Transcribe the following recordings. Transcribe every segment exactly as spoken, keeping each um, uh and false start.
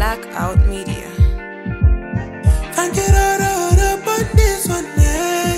Blackout Media. Can't get out of on this one, yeah,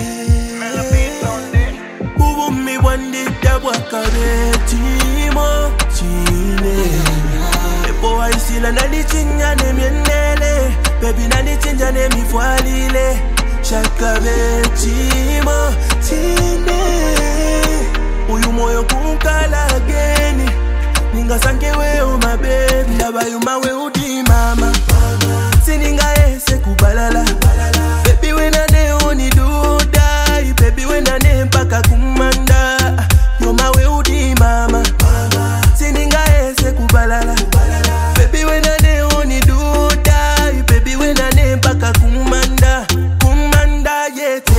yeah. Who want me one day that walk away, Timo, Chile. The boy still an editing and name your nele. Baby, na the change and name me for Lile. Shaka be, Timo, Chile. Uyu moyo kunkala geni. Ninga sanke we o my baby. Laba you my way udi mama. Sininga ese kubalala. Baby when I ne oni do die. Baby when I ne mpaka kumanda. You my way udi mama. Sininga ese kubalala. Baby when I ne oni do die. Baby when I ne mpaka kumanda. Kumanda yete.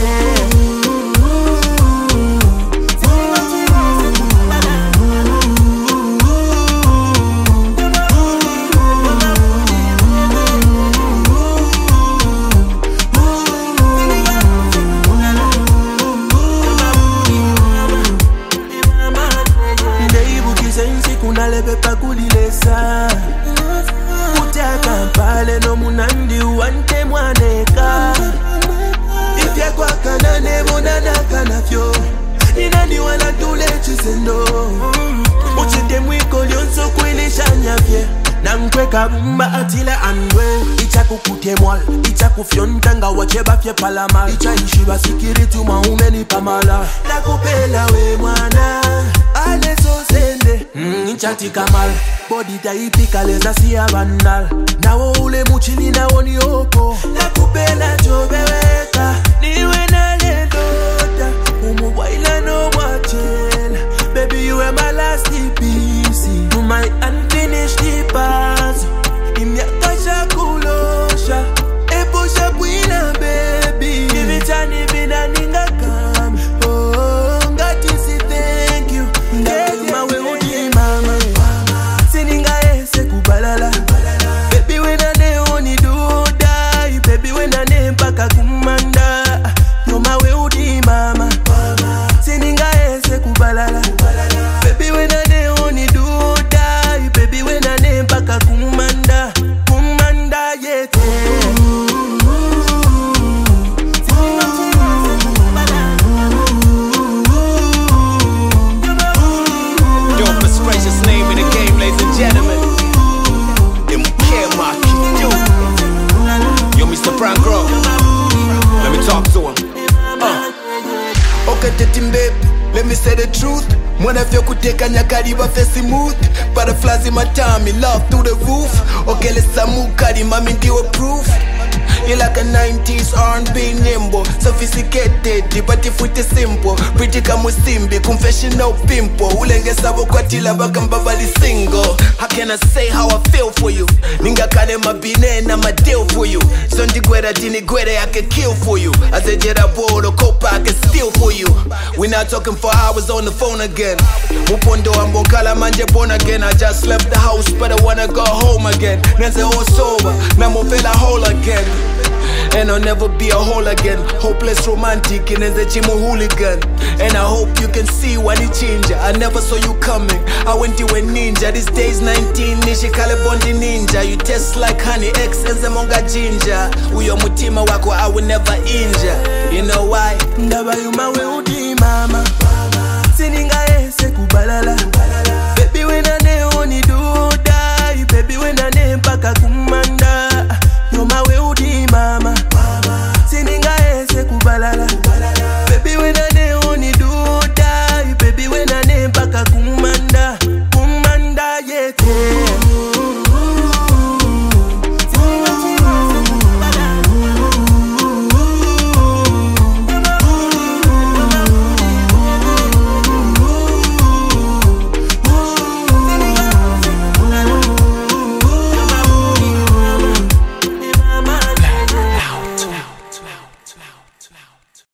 Pepa kulilesa Uta kampale no munandi wante mwaneka Ifya kwa kanane monana kanafyo Inani wana tule chisendo Uchite mwiko lionso kwele shanyafye Nankwe kabumba atile andwe Icha kukute mwal, icha kufyontanga wacheba fye palamal Icha ishiba sikiritu maumeni pamala Nakupela we mwana Ale so sende mm, Inchati kamal Body taipika leza siya bandal Nawo ule muchili na woni oko Nakupela jobeweka Niwe na ledota Umuwaila no wachela Baby you are my last piece You my unfinished puzzle Imyakasha kulosha Eposha bwina baby Kivitani vina ninga kama Oh ngati si thank you Ndezi mawe udi mama Sininga ese kubalala Baby when I ne oni do die Baby when I ne mpaka kumanda Yo mawe udi mama Sininga ese kubalala Baby when I ne oni do die Baby when I ne mpaka kumanda Kumanda yete Yo, most gracious name in the game, ladies and gentlemen. M K Maki. Yo, yo, Mister Prangro. Let me talk to him. Uh. Okay, Tetim babe, let me say the truth. Mwana fyo kuteka nyakariba fesi smooth. Butterflies in my tummy, love through the roof. Okay, let's samukari, mami ndiwe proof. You like a nineties R and B nimble. Sophisticated, but if it is simple. Pretty kamusimbi, confessional pimple. Ulenge sabo kwa tila baka mbavali single. How can I say how I feel for you? Ninga kane mabine na my deal for you. Sondi gwera dini gwere I can kill for you. As a jera bolo kopa I can steal for you. We not talking for hours on the phone again. Mupondo ambokala manje born again. I just left the house but I wanna go home again. Nenze all sober, namo feel a whole again. And I'll never be a whole again. Hopeless romantic and as a chimo hooligan. And I hope you can see when it change. I never saw you coming. I went to a ninja. This day's nineteen. Nishi kale bondi ninja. You taste like honey. X and zemonga ginger. Uyo mutima wako I will never injure. You know why? Ndaba yuma we udi mama Sininga ese kubalala Baby when I ne oni do die Baby when I ne mpaka kuma